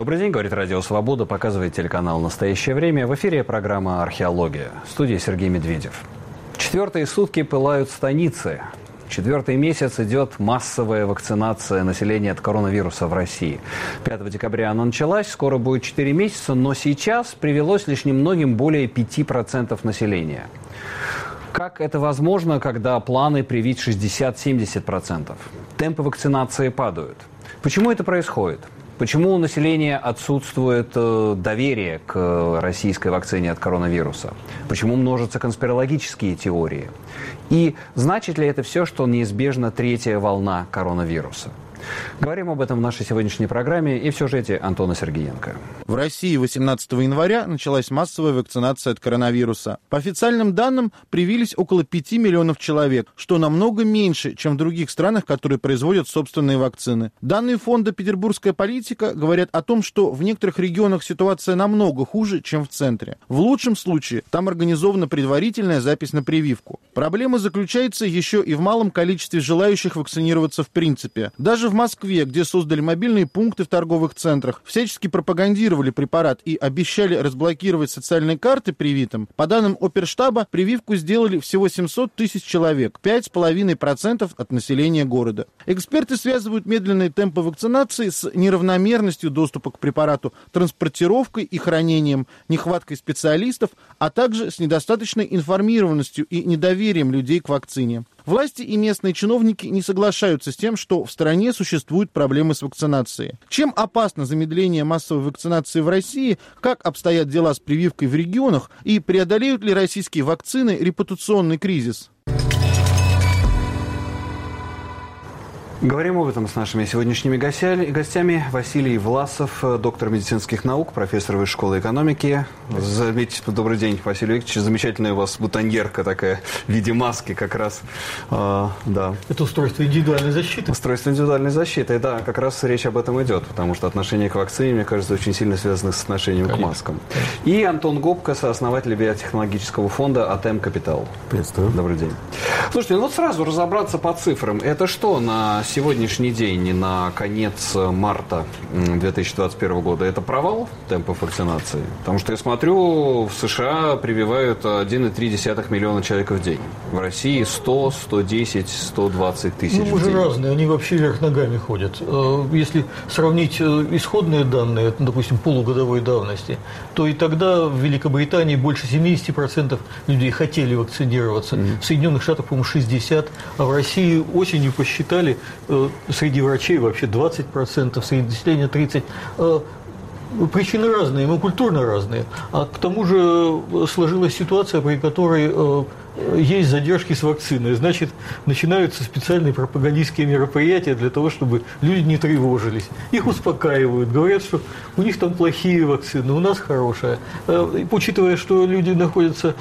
Добрый день, говорит Радио Свобода, показывает телеканал «Настоящее время». В эфире программа «Археология». В студии Сергей Медведев. 4-е сутки пылают станицы. 4-й месяц идет массовая вакцинация населения от коронавируса в России. 5 декабря она началась, скоро будет 4 месяца, но сейчас привелось лишь немногим более 5% населения. Как это возможно, когда планы привить 60-70%? Темпы вакцинации падают. Почему это происходит? Почему у населения отсутствует доверие к российской вакцине от коронавируса? Почему множатся конспирологические теории? И значит ли это все, что неизбежна 3-я волна коронавируса? Говорим об этом в нашей сегодняшней программе и в сюжете Антона Сергеенко. В России 18 января началась массовая вакцинация от коронавируса. По официальным данным, привились около 5 миллионов человек, что намного меньше, чем в других странах, которые производят собственные вакцины. Данные фонда «Петербургская политика» говорят о том, что в некоторых регионах ситуация намного хуже, чем в центре. В лучшем случае там организована предварительная запись на прививку. Проблема заключается еще и в малом количестве желающих вакцинироваться в принципе. Даже в Москве, где создали мобильные пункты в торговых центрах, всячески пропагандировали препарат и обещали разблокировать социальные карты привитым, по данным Оперштаба, прививку сделали всего 700 тысяч человек, 5,5% от населения города. Эксперты связывают медленные темпы вакцинации с неравномерностью доступа к препарату, транспортировкой и хранением, нехваткой специалистов, а также с недостаточной информированностью и недоверием людей к вакцине. Власти и местные чиновники не соглашаются с тем, что в стране существуют проблемы с вакцинацией. Чем опасно замедление массовой вакцинации в России, как обстоят дела с прививкой в регионах и преодолеют ли российские вакцины репутационный кризис? Говорим об этом с нашими сегодняшними гостями. Василий Власов, доктор медицинских наук, профессор Высшей школы экономики. Заметьте, добрый день, Василий Викторович. Замечательная у вас бутоньерка такая в виде маски как раз. Да. Это устройство индивидуальной защиты. Устройство индивидуальной защиты. Да, как раз речь об этом идет, потому что отношение к вакцине, мне кажется, очень сильно связано с отношением к маскам. И Антон Гопко, сооснователь биотехнологического фонда АТМ Капитал. Приветствую. Добрый день. Слушайте, ну вот сразу разобраться по цифрам. Это что на сегодняшний день, на конец марта 2021 года, это провал темпов вакцинации? Потому что я смотрю, в США прививают 1,3 миллиона человек в день. В России 100, 110, 120 тысяч в день. Уже разные, они вообще вверх ногами ходят. Если сравнить исходные данные, допустим, полугодовой давности, то и тогда в Великобритании больше 70% людей хотели вакцинироваться. В Соединенных Штатах, по-моему, 60%, а в России осенью посчитали, среди врачей вообще 20%, среди населения 30%. Причины разные, мы культурно разные. А к тому же сложилась ситуация, при которой есть задержки с вакциной. Значит, начинаются специальные пропагандистские мероприятия для того, чтобы люди не тревожились. Их успокаивают, говорят, что у них там плохие вакцины, у нас хорошая. Учитывая, что люди находятся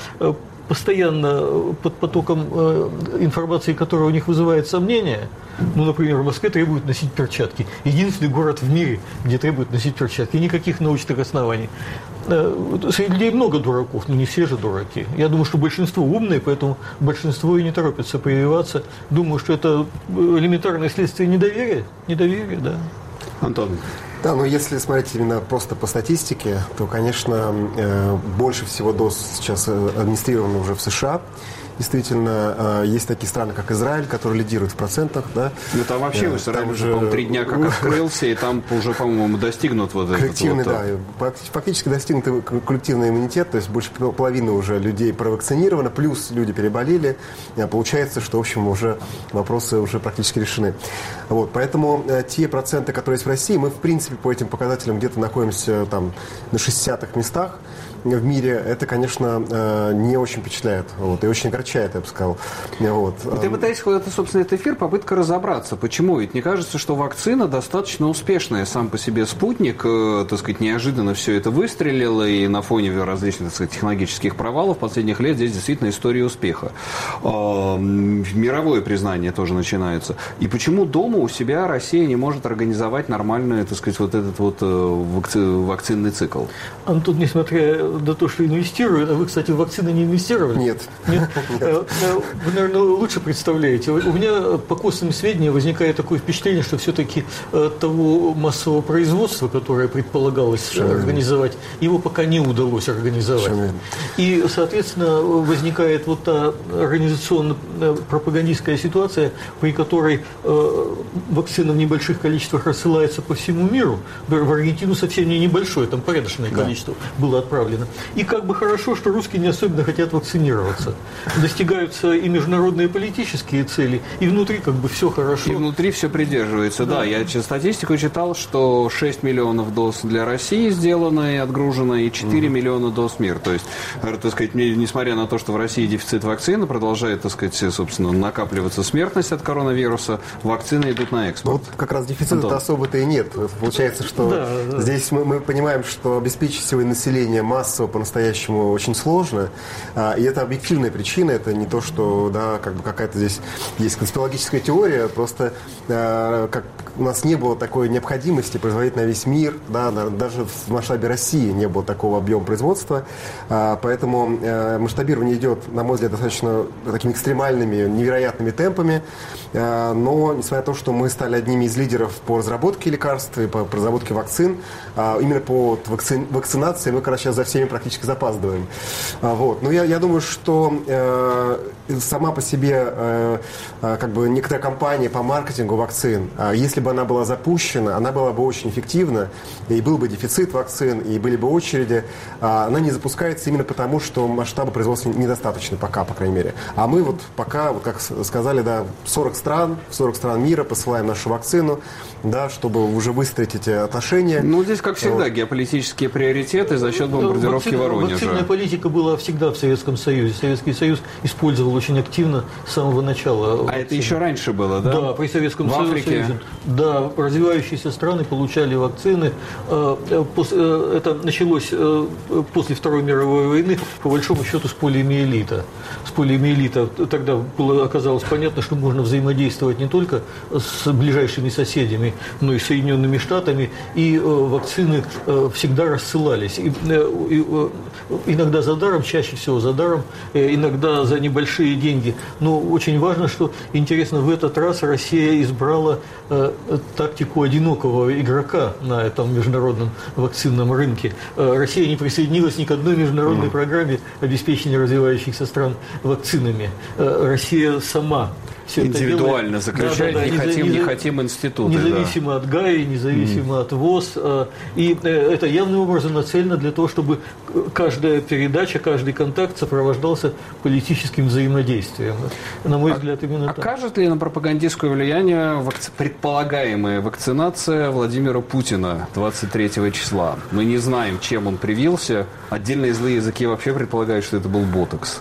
постоянно под потоком информации, которая у них вызывает сомнения. Ну, например, в Москве требуют носить перчатки. Единственный город в мире, где требуют носить перчатки. Никаких научных оснований. Среди людей много дураков, но не все же дураки. Я думаю, что большинство умные, поэтому большинство и не торопится прививаться. Думаю, что это элементарное следствие недоверия. Недоверие, да. Антон. Да, но если смотреть именно просто по статистике, то, конечно, больше всего доз сейчас администрировано уже в США. Действительно, есть такие страны, как Израиль, которые лидируют в процентах. Да? Ну, там вообще Израиль уже, по-моему, 3 дня как открылся, и там уже, по-моему, достигнут вот коллективный, этот да, фактически достигнут коллективный иммунитет, то есть больше половины уже людей провакцинировано, плюс люди переболели. Получается, что, в общем, уже вопросы уже практически решены. Вот, поэтому те проценты, которые есть в России, мы, в принципе, по этим показателям где-то находимся там на 60-х местах в мире. Это, конечно, не очень впечатляет, вот, и очень огорчает, я бы сказал. Вот. Ты пытаешься, это, собственно, этот эфир, попытка разобраться. Почему? Ведь мне кажется, что вакцина достаточно успешная. Сам по себе спутник, так сказать, неожиданно все это выстрелило, и на фоне различных, так сказать, технологических провалов последних лет здесь действительно история успеха. Мировое признание тоже начинается. И почему дома у себя Россия не может организовать нормальный, так сказать, вот этот вот вакцинный цикл? Антон, несмотря на то, что инвестируют. А вы, кстати, в вакцины не инвестировали? Нет. Нет? Вы, наверное, лучше представляете. У меня по косвенным сведениям возникает такое впечатление, что все-таки того массового производства, которое предполагалось организовать, его пока не удалось организовать. И, соответственно, возникает вот та организационно-пропагандистская ситуация, при которой вакцина в небольших количествах рассылается по всему миру. В Аргентину совсем не небольшое, там порядочное количество было отправлено. И как бы хорошо, что русские не особенно хотят вакцинироваться. Достигаются и международные политические цели, и внутри как бы все хорошо. И внутри все придерживается. Да, я статистику читал, что 6 миллионов доз для России сделано и отгружено, и 4 миллиона доз мир. То есть, так сказать, несмотря на то, что в России дефицит вакцины, продолжает, так сказать, собственно, накапливаться смертность от коронавируса, вакцины идут на экспорт. Вот как раз дефицита особо-то и нет. Получается, что здесь мы понимаем, что обеспечить сегодня население массово по-настоящему очень сложно. И это объективная причина, это не то, что как бы какая-то здесь есть конспирологическая теория, просто как у нас не было такой необходимости производить на весь мир, даже в масштабе России не было такого объема производства, поэтому масштабирование идет, на мой взгляд, достаточно такими экстремальными, невероятными темпами, но несмотря на то, что мы стали одними из лидеров по разработке лекарств и по разработке вакцин, именно по вакцинации мы, короче, сейчас за всеми практически запаздываем. Но я думаю, что сама по себе как бы некоторая кампания по маркетингу вакцин, если бы она была запущена, она была бы очень эффективна, и был бы дефицит вакцин, и были бы очереди. Она не запускается именно потому, что масштаба производства недостаточно пока, по крайней мере. А мы вот пока, вот как сказали, в 40 стран мира посылаем нашу вакцину, чтобы уже выстроить эти отношения. Здесь, как всегда, геополитические приоритеты за счет бомбардировки Воронежа. Вакцинная политика была всегда в Советском Союзе. Советский Союз использовал очень активно с самого начала. А это еще раньше было, да? Да, при Советском Союзе. Да, развивающиеся страны получали вакцины. Это началось после Второй мировой войны, по большому счету, с полиомиелита. Тогда оказалось понятно, что можно взаимодействовать не только с ближайшими соседями, но и с Соединенными Штатами, и вакцины всегда рассылались. Иногда за даром, чаще всего за даром, иногда за небольшие деньги. Но очень важно, что, интересно, в этот раз Россия избрала тактику одинокого игрока на этом международном вакцинном рынке. Россия не присоединилась ни к одной международной программе обеспечения развивающихся стран вакцинами. Россия сама все индивидуально это заключает, не хотим институты. Независимо от ГАИ, независимо от ВОЗ. И это явным образом нацелено для того, чтобы каждая передача, каждый контакт сопровождался политическим взаимодействием. На мой взгляд, именно так. Окажет ли на пропагандистское влияние предполагаемая вакцинация Владимира Путина 23 числа? Мы не знаем, чем он привился. Отдельные злые языки вообще предполагают, что это был ботокс.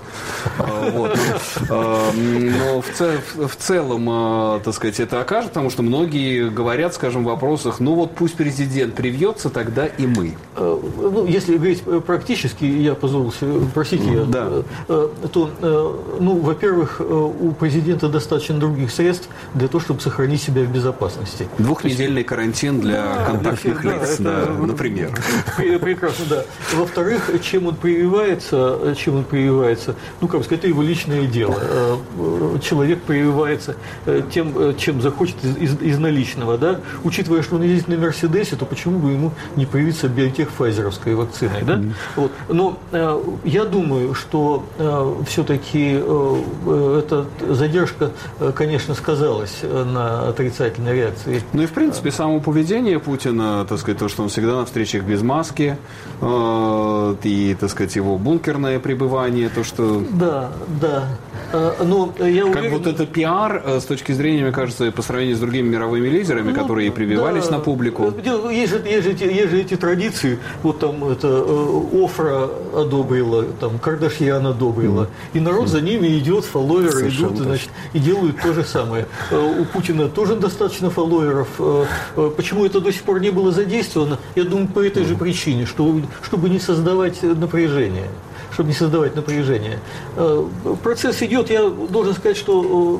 Но в целом, так сказать, это окажет, потому что многие говорят, скажем, в вопросах, пусть президент привьется, тогда и мы. Если говорить практически, я позволился, простите, то, во-первых, у президента достаточно других средств для того, чтобы сохранить себя в безопасности. Двухнедельный карантин для контактных лиц, например. Прекрасно, да. Во-вторых, чем он прививается, это его личное дело. Человек прививается тем, чем захочет из наличного, да? Учитывая, что он ездит на Мерседесе, то почему бы ему не привиться биотех-файзеровской вакциной, да? Но я думаю, что все-таки эта задержка, конечно, сказалась на отрицательной реакции. И, в принципе, само поведение Путина, так сказать, то, что он всегда на встречах без маски, и, так сказать, его бункерное пребывание, то, что... Да. Но я уверен... Как вот это пиар, с точки зрения, мне кажется, по сравнению с другими мировыми лидерами, которые прививались на публику. Есть же эти традиции. Вот там Офра одобрила, там Кардашьян одобрила. И народ за ними идет, фолловеры идут, значит, и делают то же самое. У Путина тоже достаточно фолловеров. Почему это до сих пор не было задействовано? Я думаю, по этой же причине, чтобы не создавать напряжение. чтобы не создавать напряжение. Процесс идет. Я должен сказать, что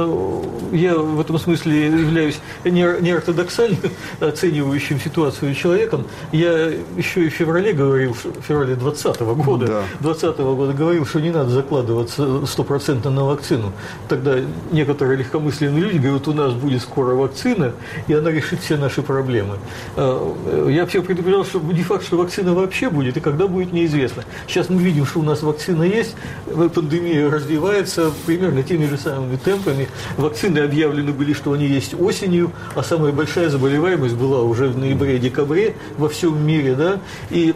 я в этом смысле являюсь неортодоксальным оценивающим ситуацию человеком. Я еще и в феврале говорил, в феврале 2020 года говорил, что не надо закладываться 100% на вакцину. Тогда некоторые легкомысленные люди говорят, у нас будет скоро вакцина, и она решит все наши проблемы. Я всех предупреждал, что не факт, что вакцина вообще будет, и когда будет, неизвестно. Сейчас мы видим, что у нас вакцина есть, пандемия развивается примерно теми же самыми темпами. Вакцины объявлены были, что они есть осенью, а самая большая заболеваемость была уже в ноябре-декабре во всем мире, да, и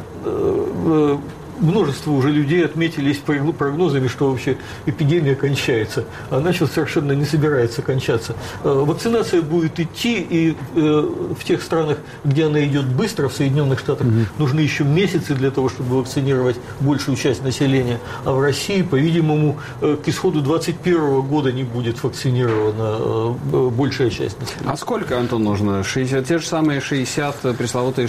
множество уже людей отметились прогнозами, что вообще эпидемия кончается. Она сейчас совершенно не собирается кончаться. Вакцинация будет идти, и в тех странах, где она идет быстро, в Соединенных Штатах, нужны еще месяцы для того, чтобы вакцинировать большую часть населения. А в России, по-видимому, к исходу 2021 года не будет вакцинирована большая часть населения. А сколько, Антон, нужно? 60, те же самые 60, пресловутые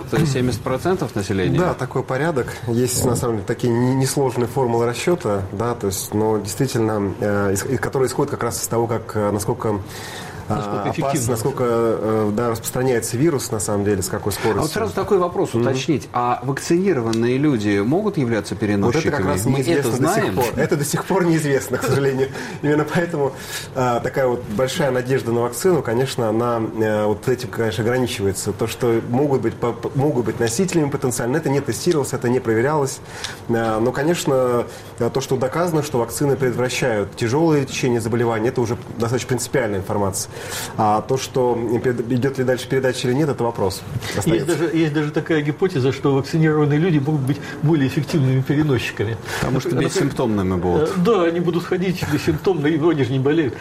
60-70% населения? Да, такой порядок. Есть на самом деле такие несложные формулы расчета, да, то есть, но действительно, которые исходят как раз из того, как насколько опасно, насколько распространяется вирус, на самом деле, с какой скоростью. А вот сразу такой вопрос уточнить. А вакцинированные люди могут являться переносчиками? Вот это как раз неизвестно до сих пор. Это до сих пор неизвестно, к сожалению. Именно поэтому такая вот большая надежда на вакцину, конечно, она вот этим, конечно, ограничивается. То, что могут быть носителями потенциально, это не тестировалось, это не проверялось. Но, конечно, то, что доказано, что вакцины предотвращают тяжелые течения заболеваний, это уже достаточно принципиальная информация. А то, что идет ли дальше передача или нет, это вопрос. Есть даже такая гипотеза, что вакцинированные люди могут быть более эффективными переносчиками. Потому что бессимптомными будут. Да, они будут ходить бессимптомно, и они же не болеют.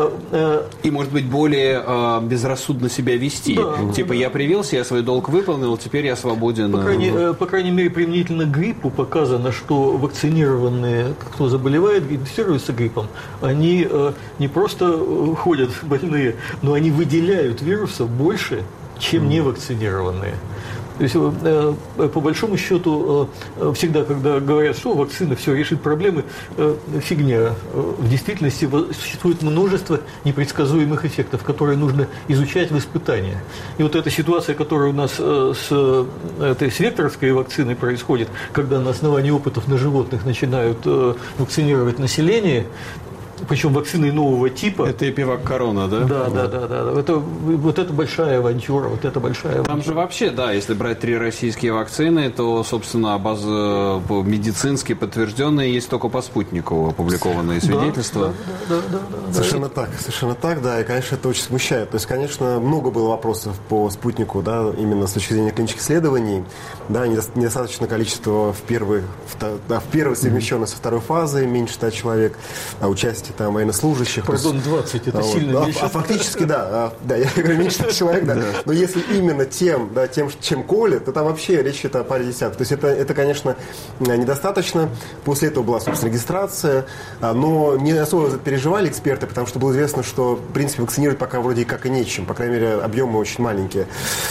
И, может быть, более безрассудно себя вести. Да, типа, я привился, я свой долг выполнил, теперь я свободен. По крайней мере, применительно к гриппу показано, что вакцинированные, кто заболевает, инфицируется гриппом, они не просто ходят больные, но они выделяют вируса больше, чем невакцинированные. То есть, по большому счету, всегда, когда говорят, что вакцина все решит проблемы, фигня. В действительности существует множество непредсказуемых эффектов, которые нужно изучать в испытаниях. И вот эта ситуация, которая у нас с векторской вакциной происходит, когда на основании опытов на животных начинают вакцинировать население, причем вакцины нового типа. Это эпивак корона, да? Да. Вот это большая авантюра, Там же вообще, да, если брать 3 российские вакцины, то, собственно, базы медицински подтвержденные есть только по спутнику опубликованные свидетельства. Да. Совершенно так, да, и, конечно, это очень смущает. То есть, конечно, много было вопросов по спутнику, да, именно с точки зрения клинических исследований, да, недостаточно количество в первой совмещенной со второй фазой, меньше 100 человек, а участие там военнослужащих. Пардон, 20, это сильно меньше. Фактически, да, я говорю, меньше 100 человек, да. Но если именно тем, чем колят, то там вообще речь идет о паре десятков. То есть это, конечно, недостаточно. После этого была, собственно, регистрация, но не особо переживали эксперты, потому что было известно, что, в принципе, вакцинировать пока вроде как и нечем, по крайней мере, объемы очень маленькие.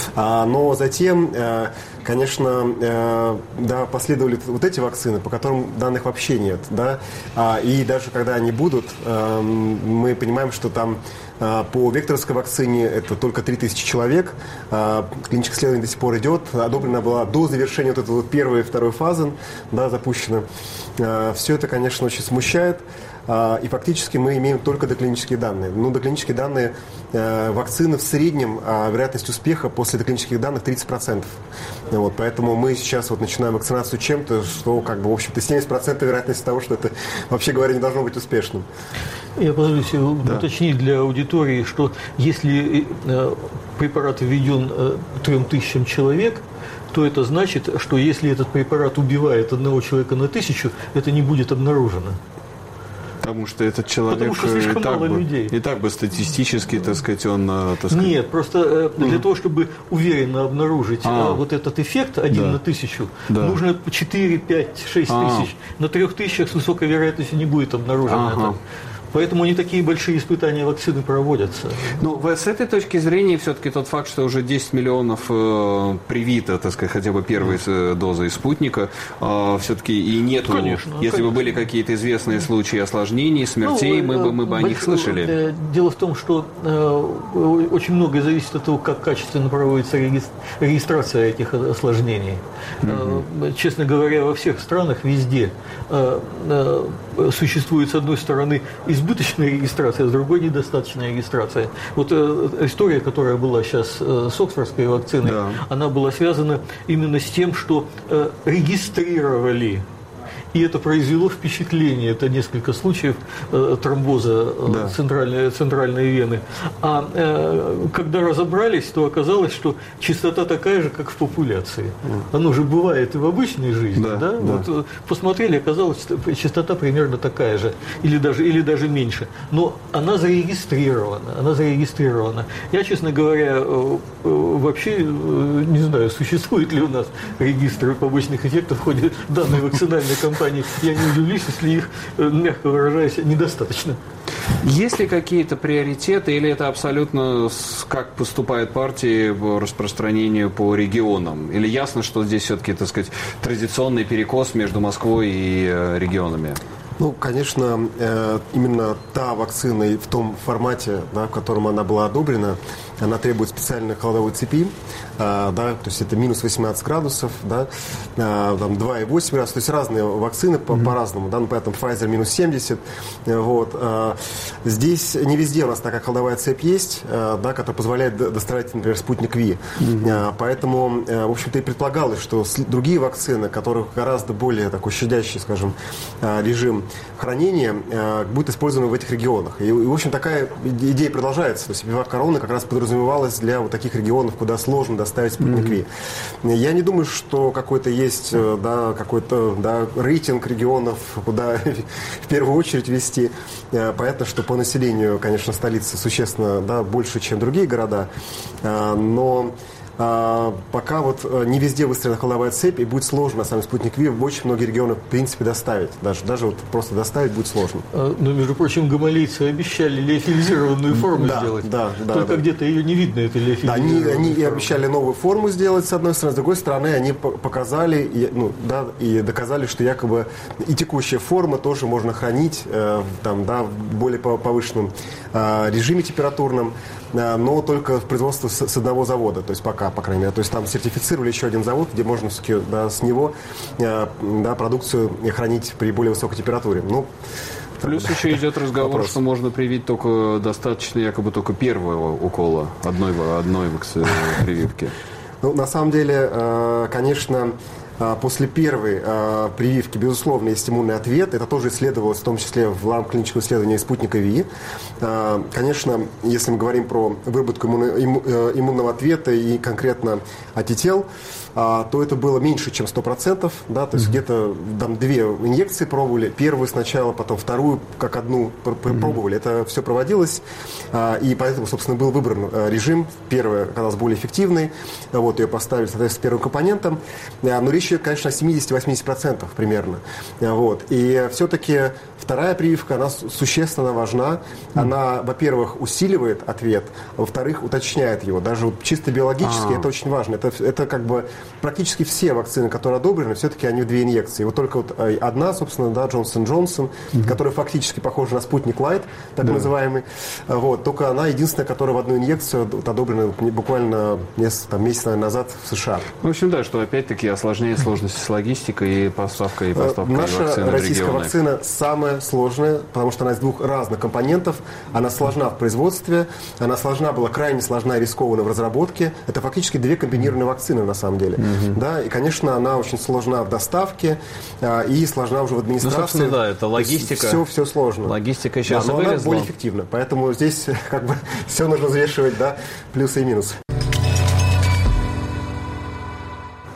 Но затем, конечно, да, последовали вот эти вакцины, по которым данных вообще нет, да, и даже когда они будут, мы понимаем, что там по векторской вакцине это только 3000 человек, клиническое исследование до сих пор идет, одобрена была до завершения вот этой вот первой и второй фазы, да, запущена. Все это, конечно, очень смущает. И фактически мы имеем только доклинические данные. Доклинические данные вакцины в среднем, вероятность успеха после доклинических данных 30%. Вот, поэтому мы сейчас вот начинаем вакцинацию чем-то, что, в общем-то, 70% вероятности того, что это, вообще говоря, не должно быть успешным. Я позволю себе уточнить для аудитории, что если препарат введен 3000 человек, то это значит, что если этот препарат убивает одного человека на 1000, это не будет обнаружено. Потому что этот человек и так бы статистически, так сказать, он... Нет, просто для того, чтобы уверенно обнаружить вот этот эффект 1 на 1000, нужно 4, 5, 6 тысяч. На 3000 с высокой вероятностью не будет обнаружено это. Поэтому не такие большие испытания вакцины проводятся. Ну, с этой точки зрения, все-таки тот факт, что уже 10 миллионов привито, так сказать, хотя бы первой дозой спутника, все-таки и нету, если бы были какие-то известные случаи осложнений, смертей, мы бы о них слышали. Дело в том, что очень многое зависит от того, как качественно проводится регистрация этих осложнений. Честно говоря, во всех странах везде существует, с одной стороны, избыточная регистрация, а с другой недостаточная регистрация. Вот история, которая была сейчас с оксфордской вакциной, да, она была связана именно с тем, что регистрировали. И это произвело впечатление. Это несколько случаев тромбоза, да, центральной вены. А когда разобрались, то оказалось, что частота такая же, как в популяции. Оно же бывает и в обычной жизни. Да, да? Да. Вот посмотрели, оказалось, что частота примерно такая же. Или даже меньше. Но она зарегистрирована. Я, честно говоря, вообще не знаю, существует ли у нас регистр побочных эффектов в ходе данной вакцинальной кампании. Я не удивлюсь, если их, мягко выражаясь, недостаточно. Есть ли какие-то приоритеты, или это абсолютно как поступают партии по распространению по регионам? Или ясно, что здесь все-таки, так сказать, традиционный перекос между Москвой и регионами? Ну, конечно, именно та вакцина в том формате, да, в котором она была одобрена, она требует специальной холодовой цепи, да, то есть это минус 18 градусов, да, там 2,8 градусов, то есть разные вакцины по-разному, да, ну, поэтому Pfizer минус 70, вот. Здесь не везде у нас такая холодовая цепь есть, да, которая позволяет доставлять, например, спутник Ви, поэтому, в общем-то, и предполагалось, что другие вакцины, которых гораздо более такой щадящий, скажем, режим хранения, будет использован в этих регионах. И, в общем, такая идея продолжается, то есть «Вивак Корона» как раз подразумевалась для вот таких регионов, куда сложно доставить спутник Ви. Я не думаю, что какой-то есть, да, какой-то, да, рейтинг регионов, куда в первую очередь вести. Понятно, что по населению, конечно, столица существенно, да, больше, чем другие города, но пока вот не везде выстроена холодовая цепь, и будет сложно, на самом деле, спутник Ви в очень многие регионы, в принципе, доставить. Даже вот просто доставить будет сложно. Но, между прочим, гамалейцы обещали леофилизированную форму сделать. Только где-то ее не видно, этой леофилизированной формы. Они обещали новую форму сделать, с одной стороны. С другой стороны, они показали и доказали, что якобы и текущая форма тоже можно хранить там, да, в более повышенном режиме температурном, но только в производстве с одного завода, то есть пока, по крайней мере. То есть там сертифицировали еще один завод, где можно все-таки, да, с него, да, продукцию хранить при более высокой температуре. Ну, плюс еще идет разговор, что можно привить только достаточно, якобы только первого укола одной прививки. Ну, на самом деле, конечно, после первой прививки, безусловно, есть иммунный ответ. Это тоже исследовалось, в том числе в рамках клинического исследования спутника Ви. Конечно, если мы говорим про выработку иммунного ответа и конкретно антител, то это было меньше, чем 100%. Да, то есть где-то там 2 инъекции пробовали. Первую сначала, потом вторую, как одну пробовали. Это все проводилось. И поэтому, собственно, был выбран режим. Первая оказалась более эффективной. Вот, ее поставили, соответственно, с первым компонентом. Но речь идет, конечно, о 70-80% примерно. Вот. И все-таки вторая прививка, она существенно важна. Она, во-первых, усиливает ответ, а во-вторых, уточняет его. Даже вот чисто биологически это очень важно. Это как бы практически все вакцины, которые одобрены, все-таки они в 2 инъекции. Вот только вот одна, собственно, да, Johnson & Johnson, которая фактически похожа на спутник Light, так называемый. Вот. Только она единственная, которая в одну инъекцию одобрена буквально месяц, наверное, назад в США. В общем, да, что опять-таки осложняет сложности с логистикой и поставкой Наша российская вакцина самая сложная, потому что она из 2 разных компонентов. Она сложна в производстве, она была крайне сложна и рискована в разработке. Это фактически 2 комбинированные вакцины, на самом деле. Да, и, конечно, она очень сложна в доставке и сложна уже в администрации. Ну, собственно, да, это логистика. Все сложно. Логистика сейчас но она более эффективна. Поэтому здесь как бы все нужно взвешивать, да, плюсы и минусы.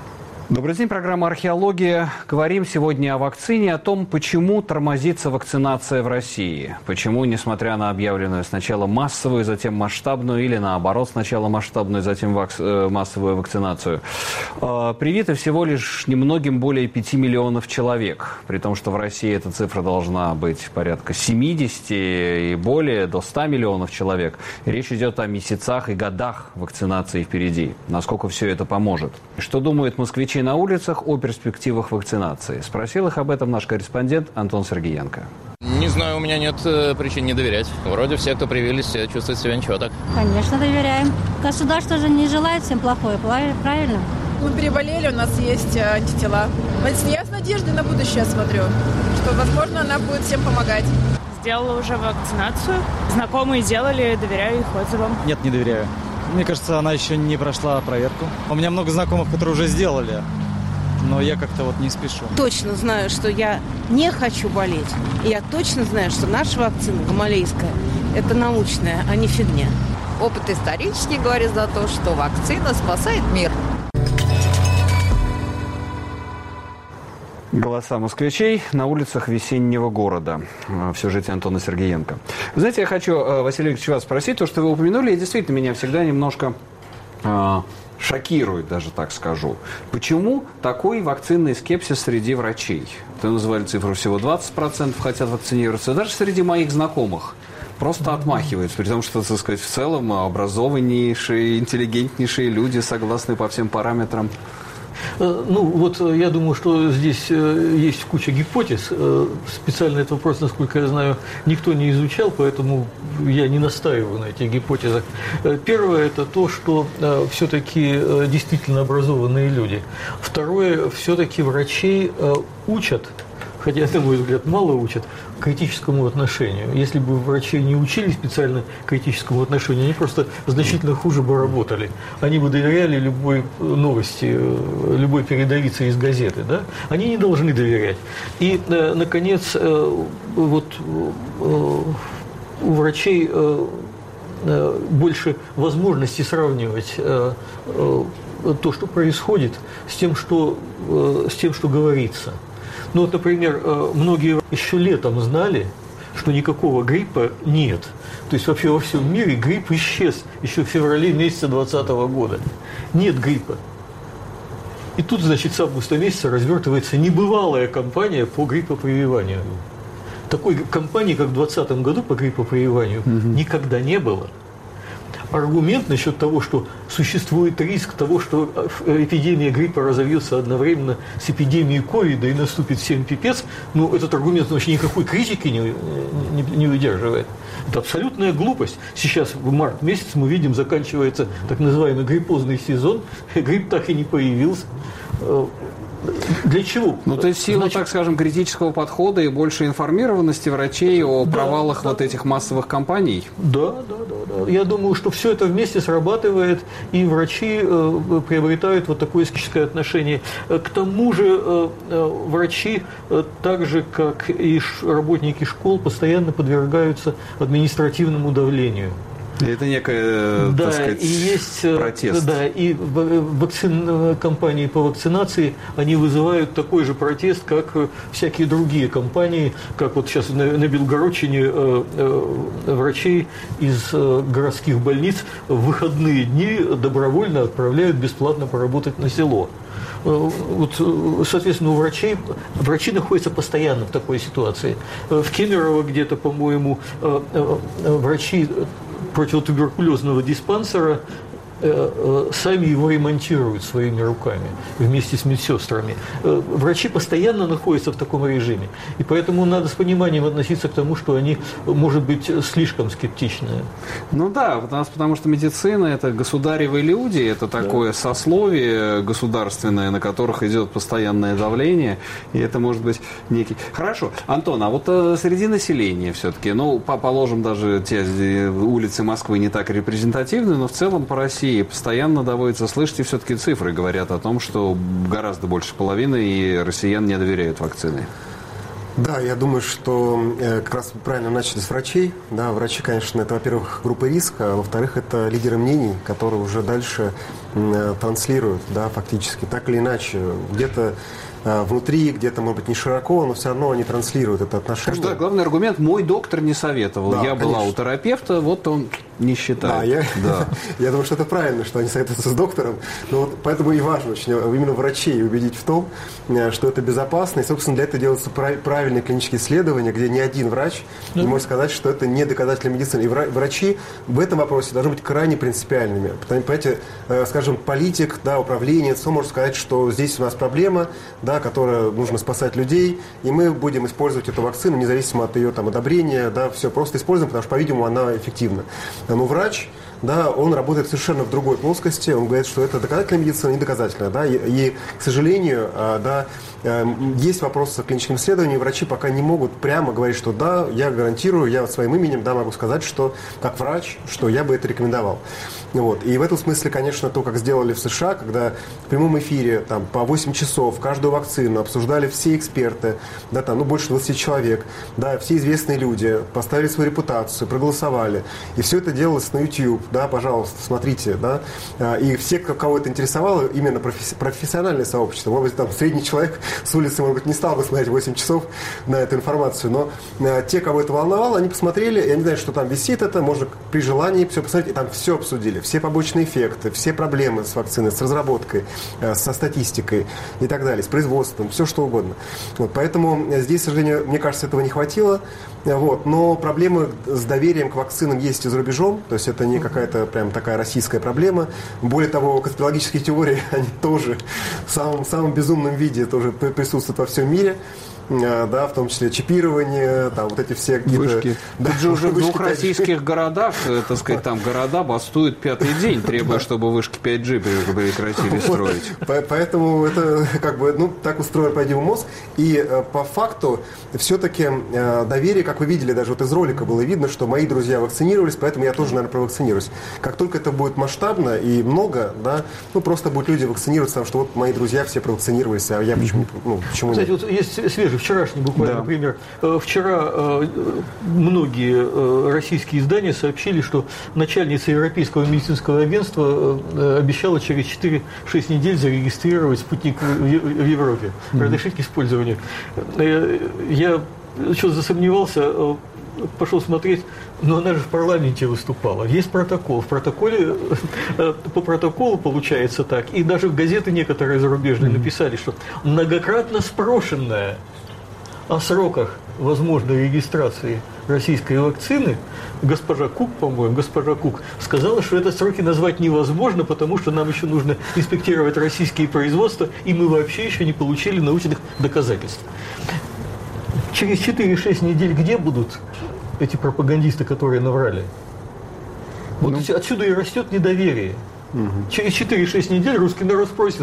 Добрый день, программа «Археология». Говорим сегодня о вакцине, о том, почему тормозится вакцинация в России. Почему, несмотря на объявленную сначала массовую, затем масштабную, или наоборот, сначала масштабную, затем массовую вакцинацию, привиты всего лишь немногим более 5 миллионов человек. При том, что в России эта цифра должна быть порядка 70 и более, до 100 миллионов человек. Речь идет о месяцах и годах вакцинации впереди. Насколько все это поможет? Что думают москвичи на улицах о перспективах вакцинации? Спросил их об этом наш корреспондент Антон Сергеенко. Не знаю, у меня нет причин не доверять. Вроде все, кто привились, чувствуют себя ничего так. Конечно, доверяем. Государство же не желает всем плохое, правильно? Мы переболели, у нас есть антитела. Я с надеждой на будущее смотрю, что, возможно, она будет всем помогать. Сделала уже вакцинацию. Знакомые делали, доверяю их отзывам. Нет, не доверяю. Мне кажется, она еще не прошла проверку. У меня много знакомых, которые уже сделали, но я как-то не спешу. Точно знаю, что я не хочу болеть. И я точно знаю, что наша вакцина, гамалейская, это научная, а не фигня. Опыт исторический говорит за то, что вакцина спасает мир. Голоса москвичей на улицах весеннего города в сюжете Антона Сергеенко. Вы знаете, я хочу, Василий Ильич, вас спросить, то, что вы упомянули, и действительно меня всегда немножко шокирует, даже так скажу. Почему такой вакцинный скепсис среди врачей? Вы называли цифру всего 20% хотят вакцинироваться. Даже среди моих знакомых просто отмахиваются, при том, что, так сказать, в целом образованнейшие, интеллигентнейшие люди, согласны по всем параметрам. Я думаю, что здесь есть куча гипотез. Специально этот вопрос, насколько я знаю, никто не изучал, поэтому я не настаиваю на этих гипотезах. Первое – это то, что все-таки действительно образованные люди. Второе – все-таки врачей учат, хотя, на мой взгляд, мало учат, критическому отношению. Если бы врачи не учили специально критическому отношению, они просто значительно хуже бы работали. Они бы доверяли любой новости, любой передовице из газеты. Да? Они не должны доверять. И, наконец, у врачей больше возможностей сравнивать то, что происходит, с тем, что говорится. Например, многие еще летом знали, что никакого гриппа нет. То есть вообще во всем мире грипп исчез еще в феврале месяца 2020 года. Нет гриппа. И тут, значит, с августа месяца развертывается небывалая кампания по гриппопрививанию. Такой кампании, как в 2020 году по гриппопрививанию, никогда не было. Аргумент насчет того, что существует риск того, что эпидемия гриппа разовьется одновременно с эпидемией ковида и наступит всем пипец, этот аргумент вообще никакой критики не выдерживает. Это абсолютная глупость. Сейчас в март месяц мы видим, заканчивается так называемый гриппозный сезон, грипп так и не появился. Для чего? То есть в силу, так скажем, критического подхода и большей информированности врачей о провалах этих массовых кампаний? Да. Я думаю, что все это вместе срабатывает, и врачи приобретают такое скептическое отношение. К тому же врачи, так же как и работники школ, постоянно подвергаются административному давлению. Это некая, так сказать, и есть, протест. Да, и компании по вакцинации, они вызывают такой же протест, как всякие другие компании, как сейчас на Белгородчине врачей из городских больниц в выходные дни добровольно отправляют бесплатно поработать на село. Соответственно, врачи находятся постоянно в такой ситуации. В Кемерово где-то, по-моему, врачи противотуберкулезного диспансера сами его ремонтируют своими руками вместе с медсестрами. Врачи постоянно находятся в таком режиме. И поэтому надо с пониманием относиться к тому, что они, может быть, слишком скептичны. Потому что медицина – это государевы люди, это такое сословие государственное, на которых идет постоянное давление, и это может быть некий… Хорошо, Антон, а среди населения все-таки, положим, даже те улицы Москвы не так репрезентативны, но в целом по России постоянно доводится слышать, и все-таки цифры говорят о том, что гораздо больше половины и россиян не доверяют вакцине. Да, я думаю, что как раз правильно начали с врачей. Да, врачи, конечно, это, во-первых, группа риска, а во-вторых, это лидеры мнений, которые уже дальше транслируют, да, фактически, так или иначе, где-то внутри, где-то, может быть, не широко, но все равно они транслируют это отношение. Да, главный аргумент: мой доктор не советовал. Да, я была у терапевта, вот он не считает. Я думаю, что это правильно, что они советуются с доктором. Но вот поэтому и важно очень именно врачей убедить в том, что это безопасно. И, собственно, для этого делаются правильные клинические исследования, где ни один врач не может сказать, что это не доказательная медицина. И врачи в этом вопросе должны быть крайне принципиальными. Понимаете, скажем, политик, да, управление, все может сказать, что здесь у нас проблема, да, которая нужно спасать людей, и мы будем использовать эту вакцину, независимо от ее там одобрения, да, все просто используем, потому что, по-видимому, она эффективна. Но врач, да, он работает совершенно в другой плоскости, он говорит, что это доказательная медицина, не доказательная, да, и к сожалению, да, есть вопросы с клиническим исследованием, врачи пока не могут прямо говорить, что да, я гарантирую, я своим именем, да, могу сказать, что как врач, что я бы это рекомендовал. Вот. И в этом смысле, конечно, то, как сделали в США, когда в прямом эфире там, по 8 часов каждую вакцину обсуждали все эксперты, да, там, больше 20 человек, да, все известные люди, поставили свою репутацию, проголосовали. И все это делалось на YouTube, да, пожалуйста, смотрите, да. И все, кого это интересовало, именно профессиональное сообщество. Может быть, там средний человек с улицы, может быть, не стал бы смотреть 8 часов на эту информацию, но те, кого это волновало, они посмотрели, я не знаю, что там висит это, можно при желании все посмотреть, и там все обсудили. Все побочные эффекты, все проблемы с вакциной, с разработкой, со статистикой и так далее, с производством, все что угодно. Вот, поэтому здесь, к сожалению, мне кажется, этого не хватило. Вот, но проблемы с доверием к вакцинам есть и за рубежом, то есть это не какая-то прям такая российская проблема. Более того, конспирологические теории, они тоже в самом безумном виде тоже присутствуют во всем мире. Да, в том числе чипирование, там вот эти все какие-то... Вышки. Да, тут же уже в двух российских городах, так сказать, там города бастуют пятый день, требуя, чтобы вышки 5G прекратили строить. Поэтому это как бы, так устроен, по-видимому, мозг. И по факту все-таки доверие, как вы видели, даже вот из ролика было видно, что мои друзья вакцинировались, поэтому я тоже, наверное, провакцинируюсь. Как только это будет масштабно и много, да, просто будут люди вакцинироваться, потому что вот мои друзья все провакцинировались, а я почему Кстати, нет? вот есть свежий, вчерашний буквально пример. Вчера многие российские издания сообщили, что начальница Европейского медицинского агентства обещала через 4-6 недель зарегистрировать спутник в Европе. Разрешить к использованию. Я что-то засомневался, пошел смотреть, но она же в парламенте выступала. Есть протокол. По протоколу получается так. И даже в газеты некоторые зарубежные написали, что многократно спрошенная о сроках возможной регистрации российской вакцины, госпожа Кук сказала, что это сроки назвать невозможно, потому что нам еще нужно инспектировать российские производства, и мы вообще еще не получили научных доказательств. Через 4-6 недель где будут эти пропагандисты, которые наврали? Вот отсюда и растет недоверие. Через 4-6 недель русский народ спросит,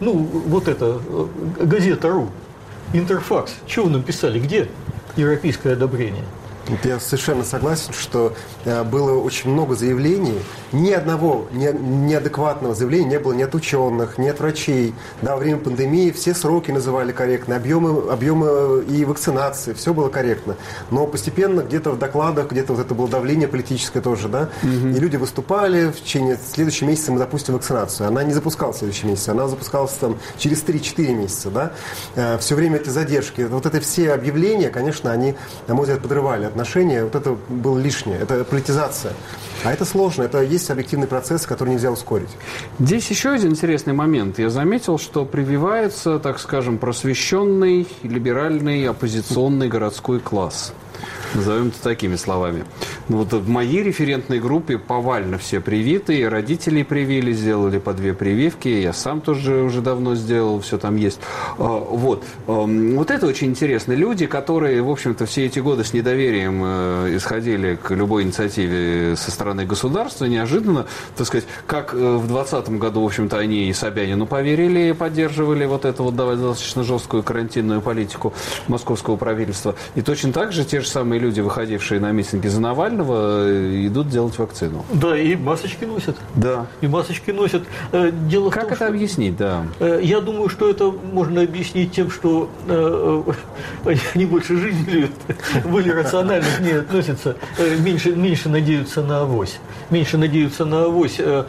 газета.ру, Интерфакс, что вы нам писали, где европейское одобрение? Я совершенно согласен, что было очень много заявлений. Ни одного неадекватного заявления не было ни от ученых, ни от врачей. Да, во время пандемии все сроки называли корректно, объемы и вакцинации, все было корректно. Но постепенно где-то в докладах, где-то вот это было давление политическое тоже, да, и люди выступали, в течение следующего месяца мы запустим вакцинацию. Она не запускалась в следующем месяце, она запускалась там через 3-4 месяца, да. Все время эти задержки, вот это все объявления, конечно, они, на мой взгляд, подрывали отношения, вот это было лишнее, это политизация. А это сложно, это есть объективный процесс, который нельзя ускорить. Здесь еще один интересный момент. Я заметил, что прививается, так скажем, просвещенный, либеральный, оппозиционный городской класс. Назовем это такими словами. Вот в моей референтной группе повально все привиты, и родители привили, сделали по 2 прививки, я сам тоже уже давно сделал, все там есть. Вот это очень интересно. Люди, которые, в общем-то, все эти годы с недоверием исходили к любой инициативе со стороны государства, неожиданно, так сказать, как в 2020 году, в общем-то, они и Собянину поверили, и поддерживали вот эту вот достаточно жесткую карантинную политику московского правительства. И точно так же те же же самые люди, выходившие на митинги за Навального, идут делать вакцину. Да, и масочки носят. Да. И масочки носят. Дело как в том, это объяснить, да? Я думаю, что это можно объяснить тем, что они больше жизни любят, более рационально к ней относятся, меньше надеются на авось. Меньше надеются на авось. Я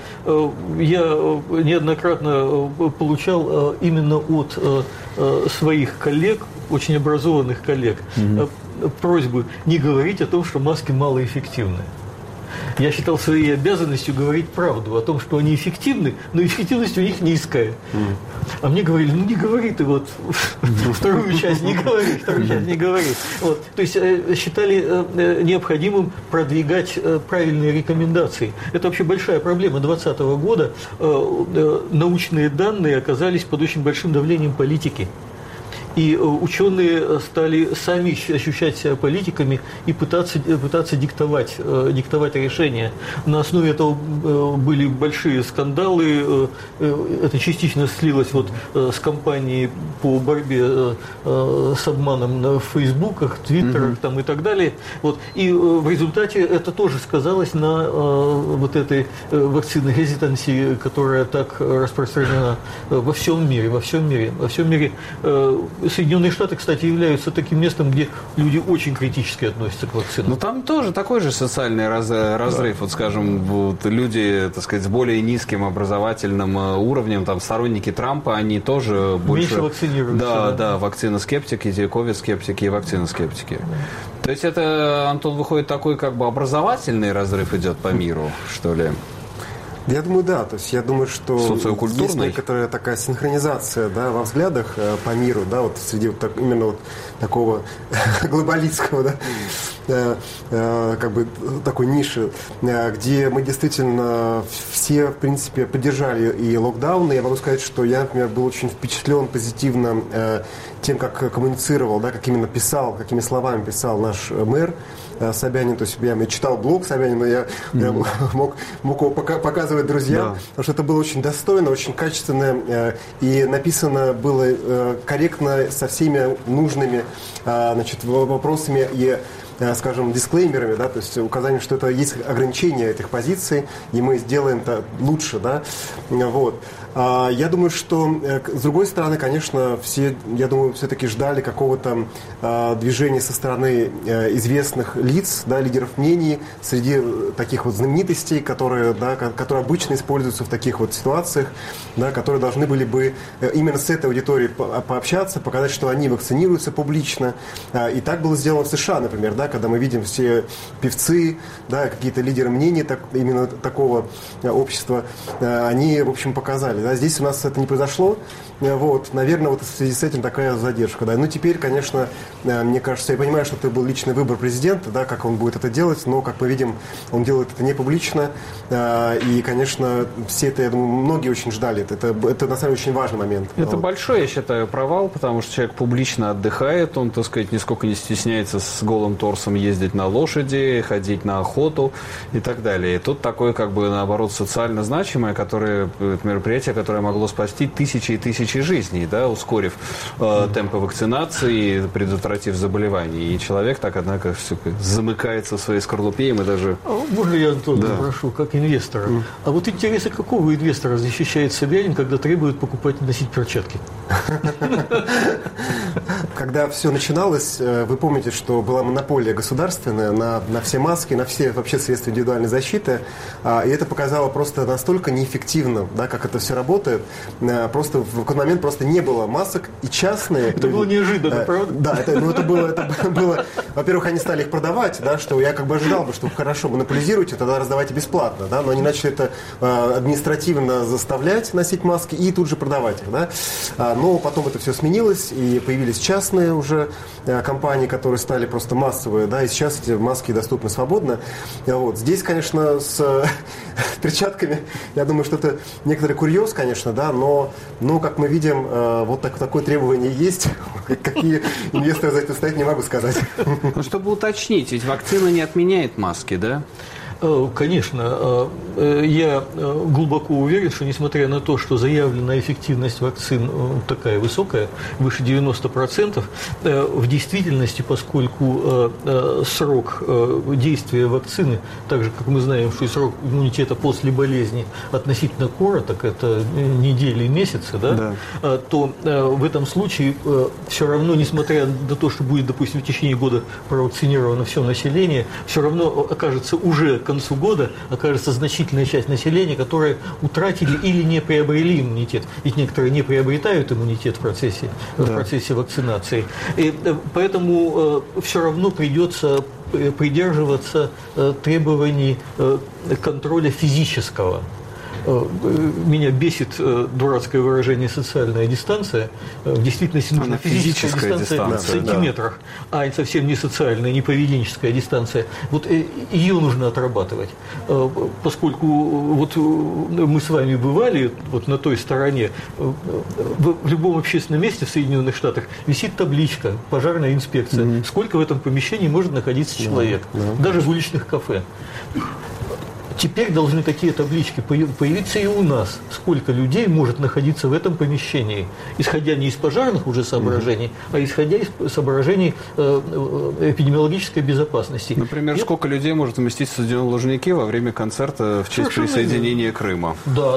неоднократно получал именно от своих коллег, очень образованных коллег, просьбу не говорить о том, что маски малоэффективны. Я считал своей обязанностью говорить правду о том, что они эффективны, но эффективность у них низкая. А мне говорили, ну не говори ты вот вторую часть не говори. Вот. То есть считали необходимым продвигать правильные рекомендации. Это вообще большая проблема 2020 года. Научные данные оказались под очень большим давлением политики. И ученые стали сами ощущать себя политиками и пытаться диктовать решения. На основе этого были большие скандалы. Это частично слилось вот с кампанией по борьбе с обманом на фейсбуках, твиттерах там, и так далее. Вот. И в результате это тоже сказалось на вот этой вакцинной резистенции, которая так распространена во всем мире. Соединенные Штаты, кстати, являются таким местом, где люди очень критически относятся к вакцинам. Ну, там тоже такой же социальный разрыв. Вот, скажем, вот люди, так сказать, с более низким образовательным уровнем, там, сторонники Трампа, они тоже больше... Меньше вакцинируются. Да, вакциноскептики, ковид-скептики и вакциноскептики. То есть это, Антон, выходит такой как бы образовательный разрыв идет по миру, что ли? Я думаю, да. То есть я думаю, что есть некоторая такая синхронизация, да, во взглядах по миру, да, вот среди вот именно вот такого глобалистского, да, как бы такой ниши, где мы действительно все, в принципе, поддержали и локдауны. Я могу сказать, что я, например, был очень впечатлен позитивно тем, как коммуницировал, да, как именно писал, какими словами писал наш мэр Собянин. То есть я читал блог Собянина, я мог его показывать друзьям, потому что это было очень достойно, очень качественно, и написано было корректно, со всеми нужными, значит, вопросами и, скажем, дисклеймерами, да, то есть указанием, что это есть ограничения этих позиций, и мы сделаем это лучше, да, вот. Я думаю, что, с другой стороны, конечно, все, я думаю, все-таки ждали какого-то движения со стороны известных лиц, да, лидеров мнений, среди таких вот знаменитостей, которые, да, которые обычно используются в таких вот ситуациях, да, которые должны были бы именно с этой аудиторией пообщаться, показать, что они вакцинируются публично. И так было сделано в США, например, да, когда мы видим все певцы, да, какие-то лидеры мнений именно такого общества, они, в общем, показали. Да, здесь у нас это не произошло. Вот, наверное, вот в связи с этим такая задержка. Да. Ну, теперь, конечно, мне кажется, я понимаю, что это был личный выбор президента, да, как он будет это делать, но, как мы видим, он делает это не публично. И, конечно, все это, я думаю, многие очень ждали. Это на самом деле, очень важный момент. Это большой, я считаю, провал, потому что человек публично отдыхает, он, так сказать, нисколько не стесняется с голым торсом ездить на лошади, ходить на охоту и так далее. И тут такое, как бы, наоборот, социально значимое, мероприятие, которое могло спасти тысячи и тысячи жизней, да, ускорив темпы вакцинации, предотвратив заболевания. И человек так, однако, все замыкается в своей скорлупе, и мы даже... Можно я, Антон, прошу, как инвестора? А вот интересы какого инвестора защищает Собянин, когда требует покупать и носить перчатки? Когда все начиналось, вы помните, что была монополия государственная на все маски, на все вообще средства индивидуальной защиты, и это показало просто настолько неэффективно, да, как это все работает. Просто в какой-то момент просто не было масок, и частные... Это было неожиданно, правда? Да, это было... Во-первых, они стали их продавать, да, что я как бы ожидал бы, что хорошо, монополизируйте, тогда раздавайте бесплатно, да, но они начали это административно заставлять носить маски и тут же продавать их, да. Но потом это все сменилось, и появились частные уже компании, которые стали просто массовые, да, и сейчас эти маски доступны свободно. Вот. Здесь, конечно, с перчатками, я думаю, что это некоторый курьез, конечно, да, но как мы видим, вот такое требование есть. Какие инвесторы за это стоят, не могу сказать. Ну, чтобы уточнить, ведь вакцина не отменяет маски, да? Конечно. Я глубоко уверен, что несмотря на то, что заявленная эффективность вакцин такая высокая, выше 90%, в действительности, поскольку срок действия вакцины, так же, как мы знаем, что и срок иммунитета после болезни относительно короток, это недели и месяцы, да? То в этом случае все равно, несмотря на то, что будет, допустим, в течение года провакцинировано все население, все равно окажется уже к концу года окажется значительная часть населения, которые утратили или не приобрели иммунитет. Ведь некоторые не приобретают иммунитет в процессе вакцинации. И поэтому все равно придется придерживаться требований контроля физического. Меня бесит дурацкое выражение «социальная дистанция». В действительности нужна физическая дистанция в сантиметрах, а совсем не социальная, не поведенческая дистанция. Вот ее нужно отрабатывать. Поскольку вот мы с вами бывали вот на той стороне, в любом общественном месте в Соединенных Штатах висит табличка «Пожарная инспекция». Сколько в этом помещении может находиться человек, даже в уличных кафе. Теперь должны такие таблички появиться и у нас. Сколько людей может находиться в этом помещении, исходя не из пожарных уже соображений, а исходя из соображений эпидемиологической безопасности. Например, сколько людей может вместиться в стадион Лужники во время концерта в честь присоединения Крыма? Да.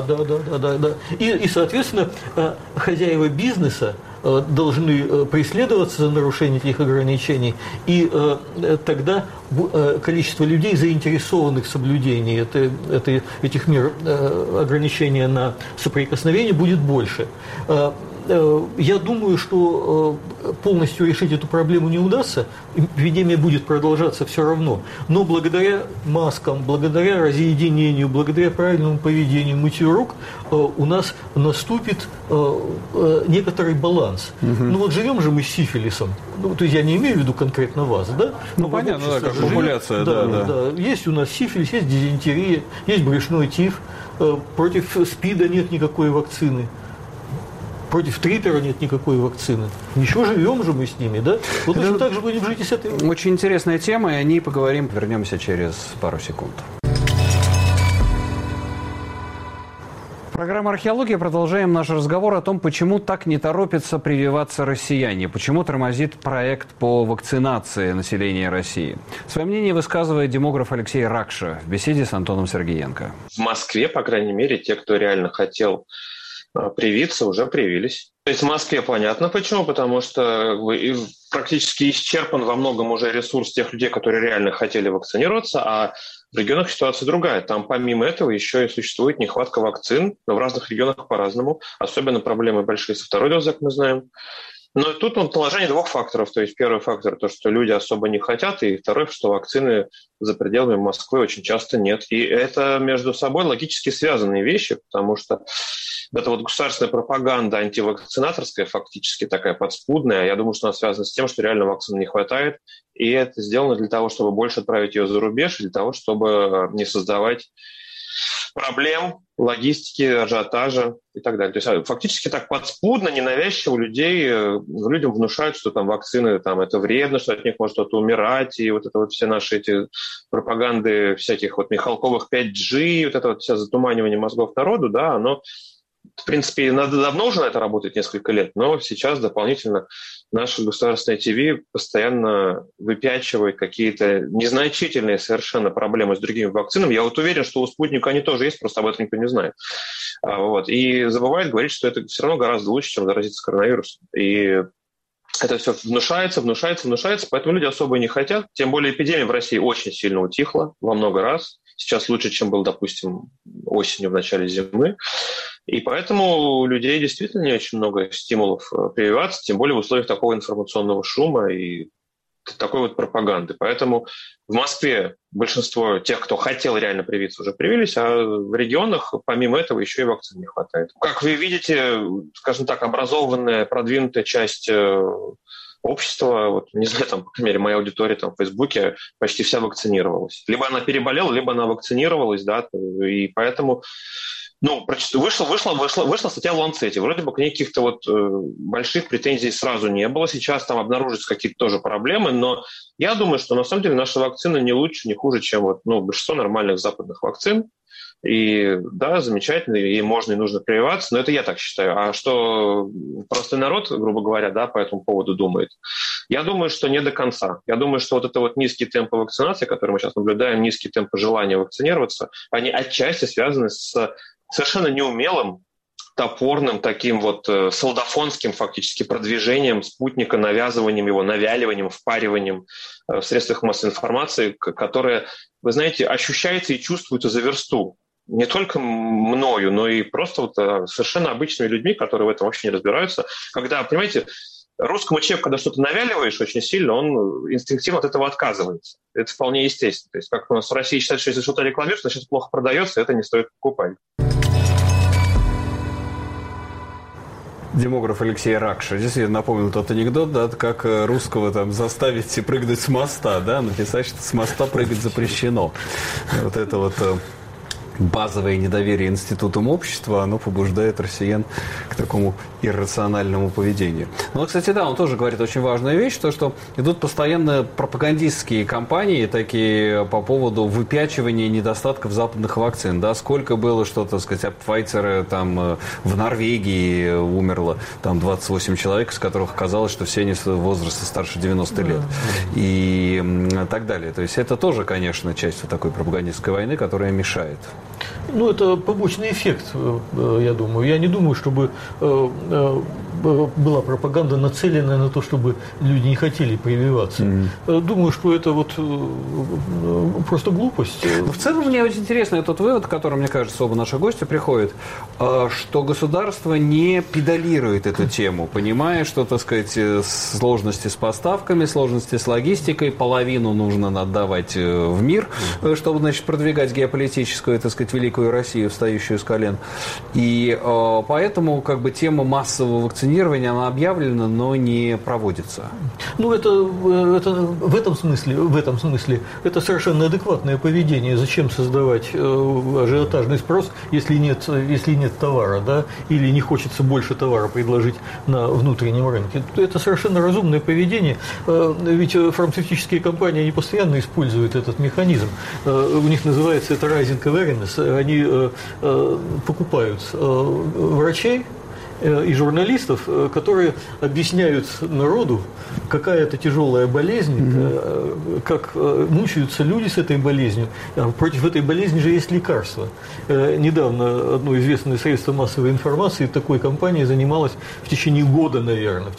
И, соответственно, хозяева бизнеса должны преследоваться за нарушение этих ограничений, и тогда количество людей, заинтересованных в соблюдении этих мер ограничения на соприкосновение, будет больше. Я думаю, что полностью решить эту проблему не удастся, эпидемия будет продолжаться все равно, но благодаря маскам, благодаря разъединению, благодаря правильному поведению, мытью рук, у нас наступит некоторый баланс. Ну вот живем же мы с сифилисом, то есть я не имею в виду конкретно вас, да? Ну понятно, как популяция, да. Есть у нас сифилис, есть дизентерия, есть брюшной тиф, против СПИДа нет никакой вакцины. Против трипера нет никакой вакцины. Ничего, живем же мы с ними, да? Вот точно так же будем жить и с этой. Очень интересная тема, и о ней поговорим. Вернемся через пару секунд. Программа «Археология». Продолжаем наш разговор о том, почему так не торопятся прививаться россияне, почему тормозит проект по вакцинации населения России. Свое мнение высказывает демограф Алексей Ракша в беседе с Антоном Сергеенко. В Москве, по крайней мере, те, кто реально хотел привиться, уже привились. То есть в Москве понятно почему, потому что практически исчерпан во многом уже ресурс тех людей, которые реально хотели вакцинироваться, а в регионах ситуация другая. Там помимо этого еще и существует нехватка вакцин, но в разных регионах по-разному. Особенно проблемы большие со второй дозой, как мы знаем. Но тут наложение двух факторов. То есть первый фактор – то, что люди особо не хотят, и второй, что вакцины за пределами Москвы очень часто нет. И это между собой логически связанные вещи, потому что это вот государственная пропаганда антивакцинаторская, фактически такая подспудная. Я думаю, что она связана с тем, что реально вакцин не хватает. И это сделано для того, чтобы больше отправить ее за рубеж, и для того, чтобы не создавать проблем, логистики, ажиотажа и так далее. То есть фактически так подспудно, ненавязчиво людям внушают, что там вакцины это вредно, что от них может кто-то умирать, и вот это вот все наши эти пропаганды всяких вот Михалковых 5G, вот это вот все затуманивание мозгов народу, да, оно, в принципе, давно уже на это работает, несколько лет, но сейчас дополнительно наше государственное ТВ постоянно выпячивает какие-то незначительные совершенно проблемы с другими вакцинами. Я вот уверен, что у «Спутника» они тоже есть, просто об этом никто не знает. И забывает говорить, что это все равно гораздо лучше, чем заразиться коронавирусом. И это все внушается, поэтому люди особо не хотят. Тем более эпидемия в России очень сильно утихла во много раз. Сейчас лучше, чем был, допустим, осенью, в начале зимы. И поэтому у людей действительно не очень много стимулов прививаться, тем более в условиях такого информационного шума и такой вот пропаганды. Поэтому в Москве большинство тех, кто хотел реально привиться, уже привились, а в регионах помимо этого еще и вакцин не хватает. Как вы видите, скажем так, образованная, продвинутая часть общества, вот, не знаю, по крайней мере, моя аудитория в Фейсбуке почти вся вакцинировалась. Либо она переболела, либо она вакцинировалась, да, и поэтому Вышла статья в Lancet. Вроде бы каких-то больших претензий сразу не было. Сейчас там обнаружатся какие-то тоже проблемы, но я думаю, что на самом деле наша вакцина не лучше, не хуже, чем большинство нормальных западных вакцин. И да, замечательно, ей можно и нужно прививаться, но это я так считаю. А что простой народ, грубо говоря, да, по этому поводу думает? Я думаю, что не до конца. Я думаю, что низкие темпы вакцинации, которые мы сейчас наблюдаем, низкие темпы желания вакцинироваться, они отчасти связаны с совершенно неумелым, топорным, таким солдафонским фактически продвижением спутника, навязыванием его, навяливанием, впариванием в средствах массовой информации, которое, вы знаете, ощущается и чувствуется за версту. Не только мною, но и просто совершенно обычными людьми, которые в этом вообще не разбираются. Когда, понимаете, русскому человеку, когда что-то навяливаешь очень сильно, он инстинктивно от этого отказывается. Это вполне естественно. То есть, как у нас в России считают, что если что-то рекламируешь, значит, это плохо продается, это не стоит покупать. Демограф Алексей Ракша. Здесь я напомнил тот анекдот, да, как русского прыгнуть прыгнуть с моста, да, написать, что с моста прыгать запрещено. Это базовое недоверие институтам общества, оно побуждает россиян к такому иррациональному поведению. Но, кстати, да, он тоже говорит очень важную вещь, то, что идут постоянно пропагандистские кампании такие по поводу выпячивания недостатков западных вакцин. Да, сколько было, что, так сказать, от Pfizer в Норвегии умерло 28 человек, из которых оказалось, что все они в возрасте старше 90 лет. И так далее. То есть это тоже, конечно, часть такой пропагандистской войны, которая мешает. Это побочный эффект, я думаю. Я не думаю, чтобы была пропаганда нацеленная на то, чтобы люди не хотели прививаться. Думаю, что это просто глупость. В целом, мне очень интересно тот вывод, к которому, мне кажется, оба наши гости приходят, что государство не педалирует эту тему, понимая, что, так сказать, сложности с поставками, сложности с логистикой, половину нужно отдавать в мир, чтобы, значит, продвигать геополитическую, так сказать, великую Россию, встающую с колен. И поэтому тема массового вакцинирования, она объявлена, но не проводится. Это в этом смысле это совершенно адекватное поведение. Зачем создавать ажиотажный спрос, если нет товара, да, или не хочется больше товара предложить на внутреннем рынке? Это совершенно разумное поведение, ведь фармацевтические компании, они постоянно используют этот механизм. У них называется это rising awareness. Они покупают врачей и журналистов, которые объясняют народу, какая это тяжелая болезнь, как мучаются люди с этой болезнью. Против этой болезни же есть лекарства. Недавно одно известное средство массовой информации такой кампанией занималось в течение года, наверное,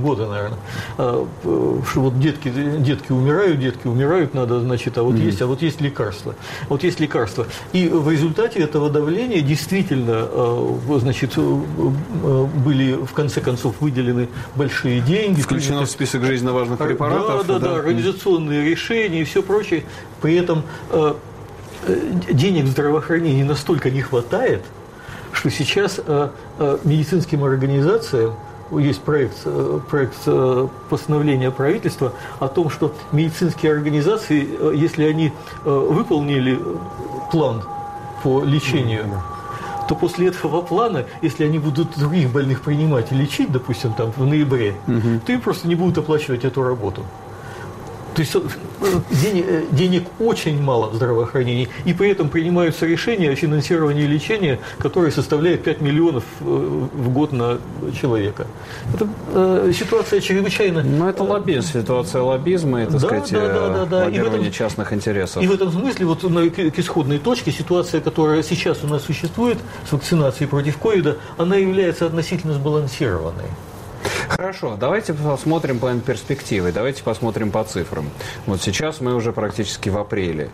что детки умирают, надо, значит, есть лекарства. Есть лекарства. И в результате этого давления действительно, значит, были в конце концов выделены большие деньги. Включено в список жизненно важных препаратов. Да, организационные решения и все прочее. При этом денег в здравоохранении настолько не хватает, что сейчас медицинским организациям есть проект постановления правительства о том, что медицинские организации, если они выполнили план по лечению, то после этого плана, если они будут других больных принимать и лечить, допустим, в ноябре, то им просто не будут оплачивать эту работу. То есть денег очень мало в здравоохранении, и при этом принимаются решения о финансировании лечения, которое составляет 5 миллионов в год на человека. Это ситуация чрезвычайно... это лоббизм, ситуация лоббизма и, так сказать, лоббирование частных интересов. И в этом смысле, к исходной точке, ситуация, которая сейчас у нас существует с вакцинацией против ковида, она является относительно сбалансированной. Хорошо, давайте посмотрим по перспективе, давайте посмотрим по цифрам. Сейчас мы уже практически в апреле.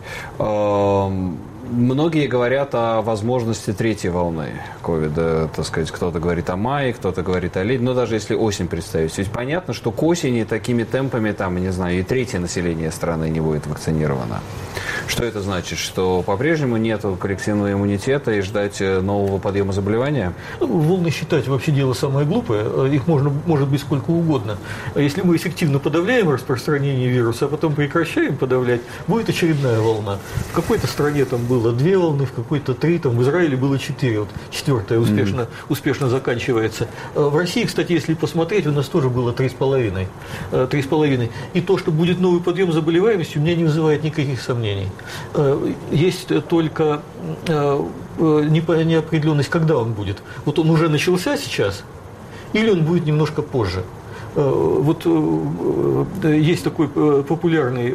Многие говорят о возможности третьей волны ковида, так сказать, кто-то говорит о мае, кто-то говорит о лете, но даже если осень представить, ведь понятно, что к осени такими темпами, и третье население страны не будет вакцинировано. Что это значит? Что по-прежнему нет коллективного иммунитета и ждать нового подъема заболевания? Волны считать вообще дело самое глупое. Их может быть сколько угодно. Если мы эффективно подавляем распространение вируса, а потом прекращаем подавлять, будет очередная волна. В какой-то стране там было 2 волны, в какой-то 3, там в Израиле было 4. Вот 4-я успешно заканчивается. В России, кстати, если посмотреть, у нас тоже было 3,5. 3,5. И то, что будет новый подъем заболеваемости, у меня не вызывает никаких сомнений. Есть только неопределенность, когда он будет. Вот он уже начался сейчас, или он будет немножко позже. Вот есть такой популярный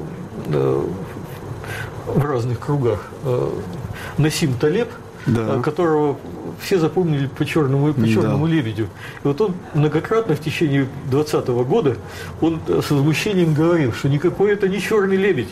в разных кругах Насим Талеб, да, которого все запомнили по черному да, лебедю. И вот он многократно в течение 2020 года он с возмущением говорил, что никакой это не черный лебедь.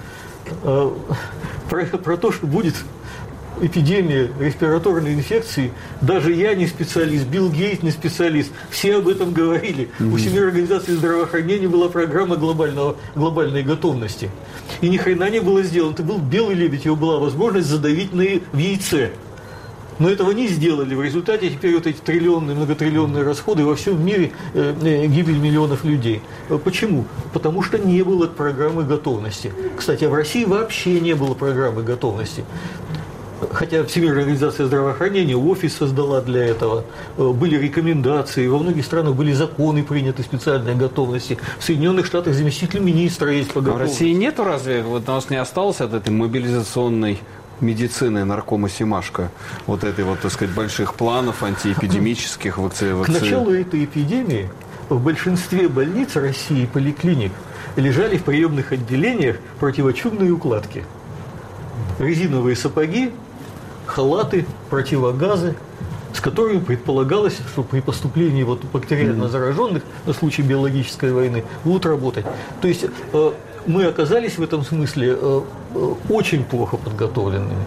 Про то, что будет эпидемия респираторной инфекции, даже я не специалист, Билл Гейтс не специалист, все об этом говорили. У Всемирной организации здравоохранения была программа глобальной готовности. И ни хрена не было сделано. Это был белый лебедь, его была возможность задавить в яйце. Но этого не сделали. В результате теперь вот эти многотриллионные расходы, во всем мире гибель миллионов людей. Почему? Потому что не было программы готовности. Кстати, а в России вообще не было программы готовности. Хотя Всемирная организация здравоохранения офис создала для этого, были рекомендации, во многих странах были законы приняты специальной готовности. В Соединенных Штатах заместитель министра есть по готовности. А в России нету разве? Вот у нас не осталось от этой мобилизационной медицины наркома Семашко, вот этой вот, так сказать, больших планов антиэпидемических вакцин. К началу этой эпидемии в большинстве больниц России и поликлиник лежали в приемных отделениях противочумные укладки. Резиновые сапоги, халаты, противогазы, с которыми предполагалось, что при поступлении вот бактериально зараженных на случай биологической войны будут работать. То есть мы оказались в этом смысле очень плохо подготовленными.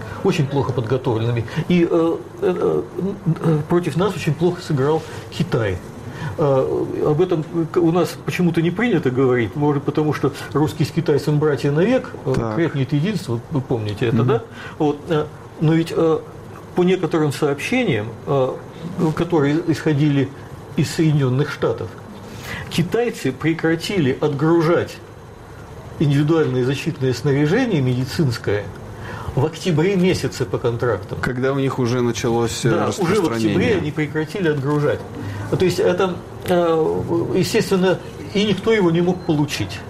И против нас очень плохо сыграл Китай. Об этом у нас почему-то не принято говорить, может, потому что русские с китайцем братья навек, крепнет единство, вы помните это, да? Вот, но ведь по некоторым сообщениям, которые исходили из Соединенных Штатов, китайцы прекратили отгружать индивидуальное защитное снаряжение медицинское в октябре месяце по контрактам. Когда у них уже началось распространение. Уже в октябре они прекратили отгружать. То есть это, естественно, и никто его не мог получить.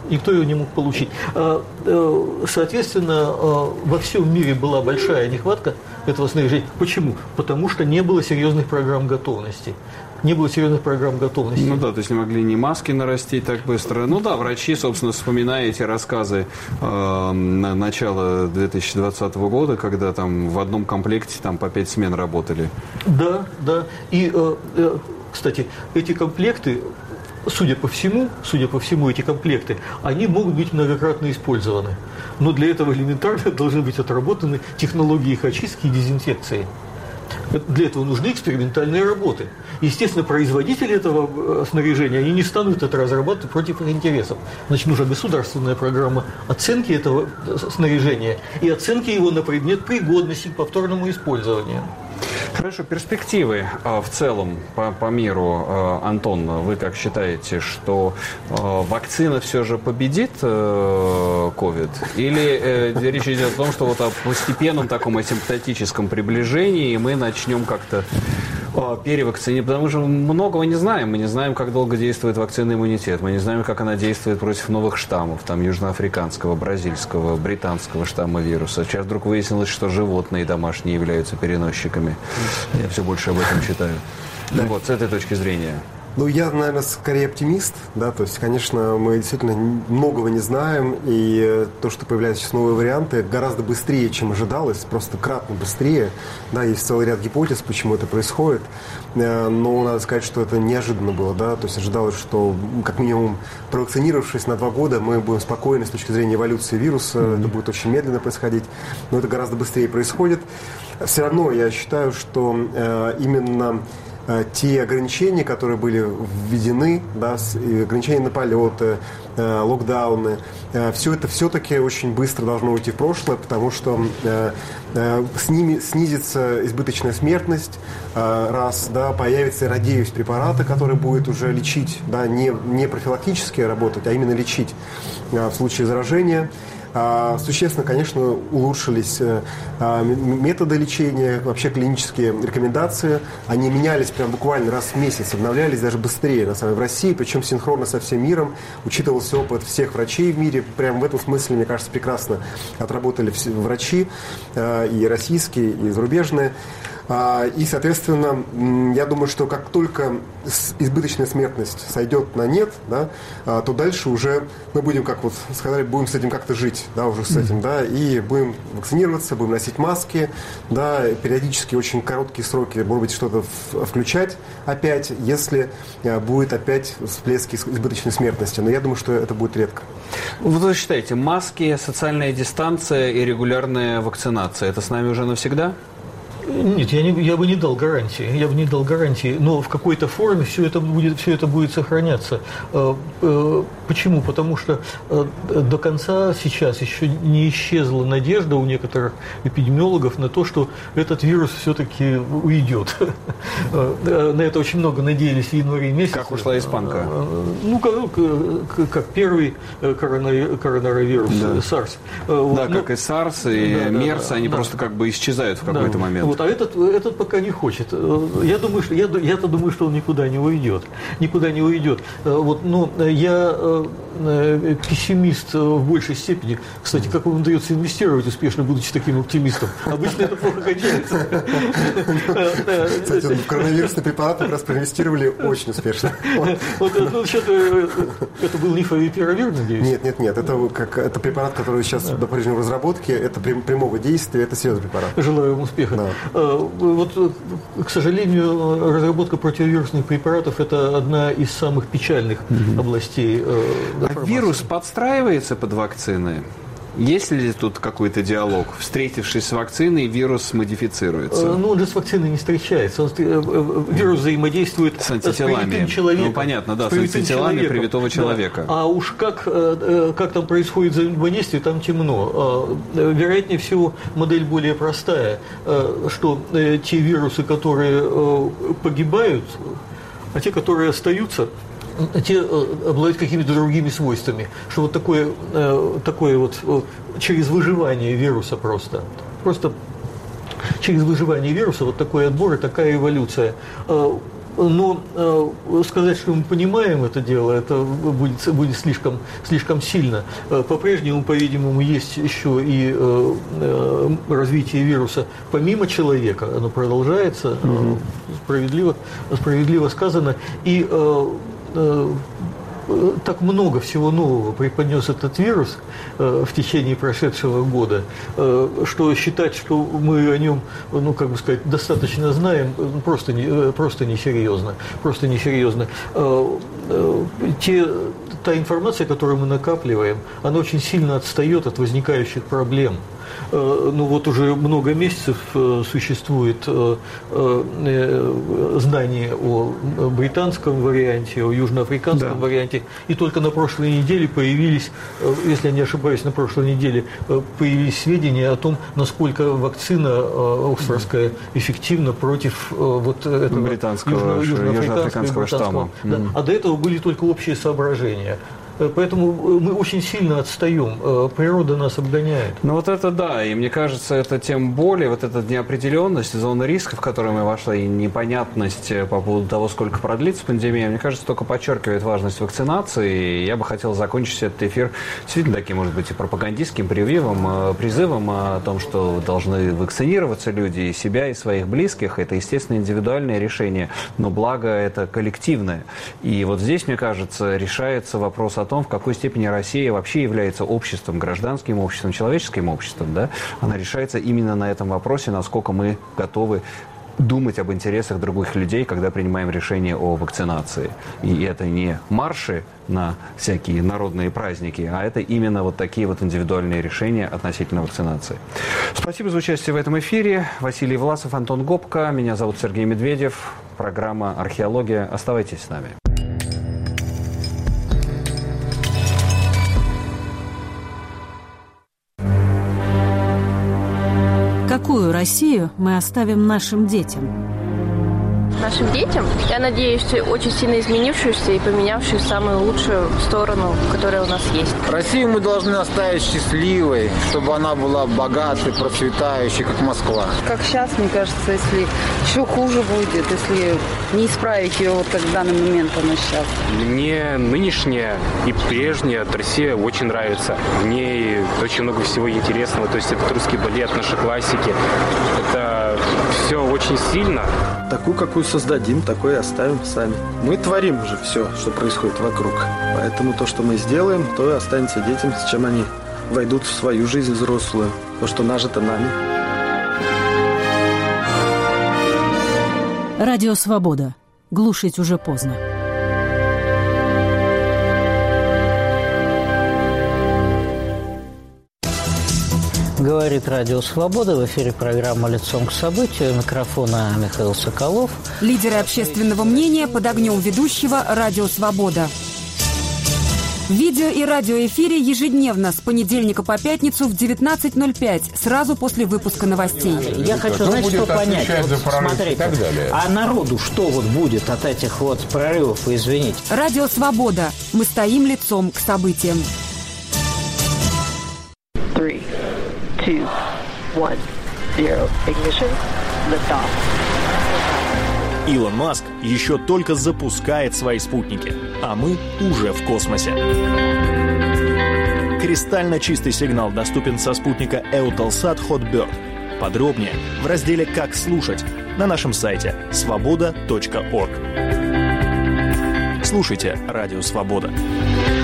Соответственно, во всем мире была большая нехватка этого снаряжения. Почему? Потому что не было серьезных программ готовности. Ну да, то есть не могли ни маски нарастить так быстро. Ну да, врачи, собственно, вспоминая эти рассказы начала 2020 года, когда там в одном комплекте там по 5 смен работали. Да. И, кстати, эти комплекты, судя по всему, эти комплекты, они могут быть многократно использованы. Но для этого элементарно должны быть отработаны технологии их очистки и дезинфекции. Для этого нужны экспериментальные работы. Естественно, производители этого снаряжения, они не станут это разрабатывать против их интересов. Значит, нужна государственная программа оценки этого снаряжения и оценки его на предмет пригодности к повторному использованию. Хорошо, перспективы в целом по миру. Антон, вы как считаете, что вакцина все же победит ковид? Или речь идет о том, что вот о постепенном таком асимптотическом приближении мы начнем как-то перевакцинировать? Потому что многого не знаем. Мы не знаем, как долго действует вакцинный иммунитет. Мы не знаем, как она действует против новых штаммов, там, южноафриканского, бразильского, британского штамма вируса. Сейчас вдруг выяснилось, что животные домашние являются переносчиками. Я все больше об этом читаю. Да. Вот, с этой точки зрения. Ну, я, наверное, скорее оптимист, да, то есть, конечно, мы действительно многого не знаем, и то, что появляются сейчас новые варианты, гораздо быстрее, чем ожидалось, просто кратно быстрее, да, есть целый ряд гипотез, почему это происходит, но надо сказать, что это неожиданно было, да, то есть ожидалось, что, как минимум, провакцинировавшись на 2 года, мы будем спокойны с точки зрения эволюции вируса, это будет очень медленно происходить, но это гораздо быстрее происходит. Все равно я считаю, что именно те ограничения, которые были введены, да, ограничения на полеты, локдауны, все это все-таки очень быстро должно уйти в прошлое, потому что с ними снизится избыточная смертность, раз, да, появятся, я надеюсь, препараты, которые будут уже лечить, да, не профилактически работать, а именно лечить в случае заражения. Существенно, конечно, улучшились методы лечения, вообще клинические рекомендации. Они менялись прям буквально раз в месяц, обновлялись даже быстрее, на самом деле, в России, причем синхронно со всем миром. Учитывался опыт всех врачей в мире. Прям в этом смысле, мне кажется, прекрасно отработали все врачи, и российские, и зарубежные. И, соответственно, я думаю, что как только избыточная смертность сойдет на нет, да, то дальше уже мы будем, как вот сказали, будем с этим как-то жить, да, уже с этим, да, и будем вакцинироваться, будем носить маски, да, периодически очень короткие сроки, может быть, что-то включать опять, если будет опять всплески избыточной смертности. Но я думаю, что это будет редко. Вы считаете, маски, социальная дистанция и регулярная вакцинация – это с нами уже навсегда? Нет, я бы не дал гарантии, но в какой-то форме все это будет сохраняться. Почему? Потому что до конца сейчас еще не исчезла надежда у некоторых эпидемиологов на то, что этот вирус все-таки уйдет. На это очень много надеялись в январе месяце. Как ушла испанка? Ну, как первый коронавирус, да. SARS. Да, как и SARS, и MERS, они просто как бы исчезают в какой-то момент. Вот, а этот пока не хочет. Я-то думаю, что он никуда не уйдет. Вот, но я пессимист в большей степени. Кстати, как вам удается инвестировать успешно, будучи таким оптимистом? Обычно это плохо кончается. Кстати, в коронавирусный препарат как раз проинвестировали очень успешно. Это был не фавипиравир, надеюсь? Нет. Это препарат, который сейчас по-прежнему в разработке. Это прямого действия, это серьезный препарат. Желаю вам успеха. Да. Вот, к сожалению, разработка противовирусных препаратов – это одна из самых печальных областей. А вирус подстраивается под вакцины? Есть ли тут какой-то диалог? Встретившись с вакциной, вирус модифицируется? Ну, он же с вакциной не встречается. Вирус взаимодействует с антителами. Ну, понятно, да, с антителами привитого человека. Да. А уж как там происходит взаимодействие, там темно. Вероятнее всего, модель более простая, что те вирусы, которые погибают, а те, которые остаются, те обладают какими-то другими свойствами, что вот такое вот через выживание вируса просто через выживание вируса вот такой отбор и такая эволюция. Но сказать, что мы понимаем это дело, это будет слишком сильно. По-прежнему, по-видимому, есть еще и развитие вируса помимо человека. Оно продолжается, справедливо сказано. И так много всего нового преподнес этот вирус в течение прошедшего года, что считать, что мы о нем, ну, как бы сказать, достаточно знаем, просто несерьезно. Та информация, которую мы накапливаем, она очень сильно отстает от возникающих проблем. Ну вот уже много месяцев существует знание о британском варианте, о южноафриканском варианте, и только на прошлой неделе появились, если я не ошибаюсь, появились сведения о том, насколько вакцина оксфордская эффективна против вот этого британского южноафриканского штамма. Да. А до этого были только общие соображения. Поэтому мы очень сильно отстаем. Природа нас обгоняет. Ну вот это да, и мне кажется, это тем более, вот эта неопределенность, зона риска, в которую мы вошли, и непонятность по поводу того, сколько продлится пандемия, мне кажется, только подчеркивает важность вакцинации. И я бы хотел закончить этот эфир действительно таким, может быть, и пропагандистским призывом о том, что должны вакцинироваться люди и себя, и своих близких. Это, естественно, индивидуальное решение, но благо это коллективное. И вот здесь, мне кажется, решается вопрос о том, в какой степени Россия вообще является обществом, гражданским обществом, человеческим обществом, да, она решается именно на этом вопросе, насколько мы готовы думать об интересах других людей, когда принимаем решение о вакцинации. И это не марши на всякие народные праздники, а это именно вот такие вот индивидуальные решения относительно вакцинации. Спасибо за участие в этом эфире. Василий Власов, Антон Гопко. Меня зовут Сергей Медведев. Программа «Археология». Оставайтесь с нами. Какую Россию мы оставим нашим детям? Нашим детям, я надеюсь, очень сильно изменившуюся и поменявшуюся в самую лучшую сторону, которая у нас есть. Россию мы должны оставить счастливой, чтобы она была богатой, процветающей, как Москва. Как сейчас, мне кажется, если еще хуже будет, если не исправить ее вот как в данный момент она сейчас. Мне нынешняя и прежняя Россия очень нравится. В ней очень много всего интересного. То есть это русский балет, наши классики. Это все очень сильно. Такую, какую создадим, такой и оставим сами. Мы творим же все, что происходит вокруг. Поэтому то, что мы сделаем, то и останется детям, с чем они войдут в свою жизнь взрослую. То, что нажито нами. Радио «Свобода». Глушить уже поздно. Говорит Радио Свобода. В эфире программа «Лицом к событию». У микрофона Михаил Соколов. Лидеры общественного мнения под огнем ведущего Радио Свобода. В видео- и радиоэфире ежедневно с понедельника по пятницу в 19:05, сразу после выпуска новостей. Я хочу, знаете, что понять. Вот, смотрите, а народу что вот будет от этих вот прорывов, извините? Радио Свобода. Мы стоим лицом к событиям. 3, 2, 1, 0. Ignition. Lift off. Илон Маск еще только запускает свои спутники, а мы уже в космосе. Кристально чистый сигнал доступен со спутника Eutelsat Hotbird. Подробнее в разделе «Как слушать» на нашем сайте svoboda.org. Слушайте «Радио Свобода».